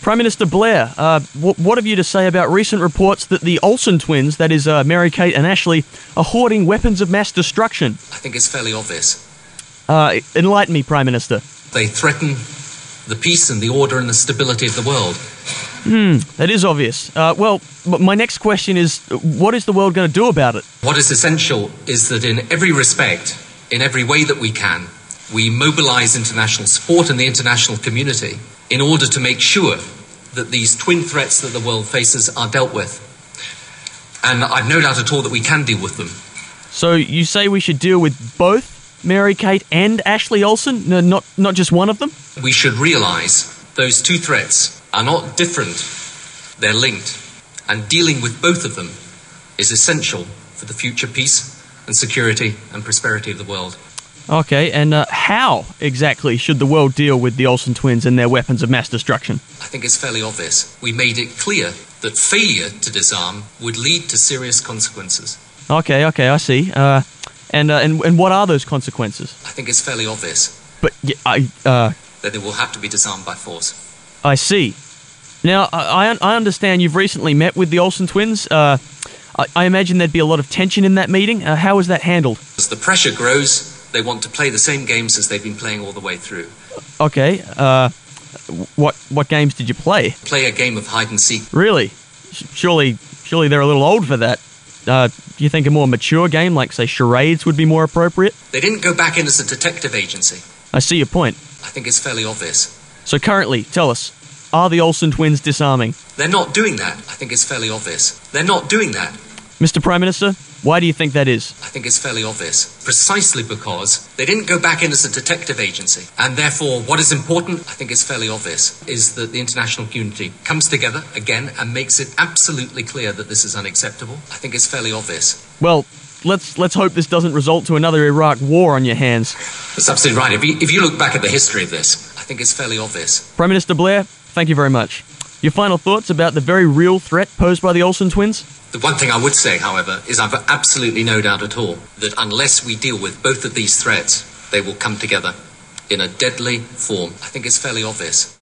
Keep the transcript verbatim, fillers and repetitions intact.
Prime Minister Blair, uh, w- what have you to say about recent reports that the Olsen twins, that is uh, Mary-Kate and Ashley, are hoarding weapons of mass destruction? I think it's fairly obvious. Uh, enlighten me, Prime Minister. They threaten the peace and the order and the stability of the world. Hmm, that is obvious. Uh, well, m- my next question is, what is the world going to do about it? What is essential is that in every respect, in every way that we can, we mobilise international support and the international community in order to make sure that these twin threats that the world faces are dealt with. And I've no doubt at all that we can deal with them. So you say we should deal with both Mary-Kate and Ashley Olsen? No, not, not just one of them? We should realise those two threats are not different, they're linked. And dealing with both of them is essential for the future peace and security and prosperity of the world. Okay, and uh, how exactly should the world deal with the Olsen twins and their weapons of mass destruction? I think it's fairly obvious. We made it clear that failure to disarm would lead to serious consequences. Okay, okay, I see. Uh, and, uh, and and what are those consequences? I think it's fairly obvious. But y- I uh, that they will have to be disarmed by force. I see. Now, I, I understand you've recently met with the Olsen twins. Uh, I, I imagine there'd be a lot of tension in that meeting. Uh, how was that handled? As the pressure grows, they want to play the same games as they've been playing all the way through. Okay. Uh, what what games did you play? Play a game of hide and seek. Really? Surely, surely they're a little old for that. Uh, do you think a more mature game, like say charades, would be more appropriate? They didn't go back in as a detective agency. I see your point. I think it's fairly obvious. So currently, tell us, are the Olsen twins disarming? They're not doing that. I think it's fairly obvious. They're not doing that. Mister Prime Minister, why do you think that is? I think it's fairly obvious. Precisely because they didn't go back in as a detective agency. And therefore, what is important, I think it's fairly obvious, is that the international community comes together again and makes it absolutely clear that this is unacceptable. I think it's fairly obvious. Well, let's let's hope this doesn't result to another Iraq war on your hands. That's absolutely right. If you, if you look back at the history of this, I think it's fairly obvious. Prime Minister Blair, thank you very much. Your final thoughts about the very real threat posed by the Olsen twins? The one thing I would say, however, is I've absolutely no doubt at all that unless we deal with both of these threats, they will come together in a deadly form. I think it's fairly obvious.